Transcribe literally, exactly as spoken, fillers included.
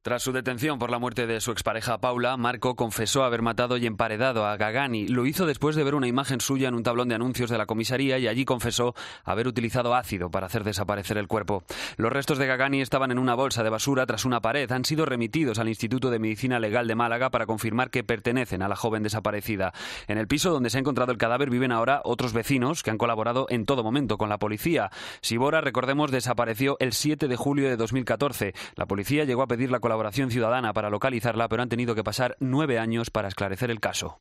Tras su detención por la muerte de su expareja Paula, Marco confesó haber matado y emparedado a Gagani. Lo hizo después de ver una imagen suya en un tablón de anuncios de la comisaría y allí confesó haber utilizado ácido para hacer desaparecer el cuerpo. Los restos de Gagani estaban en una bolsa de basura tras una pared. Han sido remitidos al Instituto de Medicina Legal de Málaga para confirmar que pertenecen a la joven desaparecida. En el piso donde se ha encontrado el cadáver viven ahora otros vecinos que han colaborado en todo momento con la policía. Sibora, recordemos, desapareció el siete de julio de dos mil catorce. La policía llegó a pedir la colaboración ciudadana para localizarla, pero han tenido que pasar nueve años para esclarecer el caso.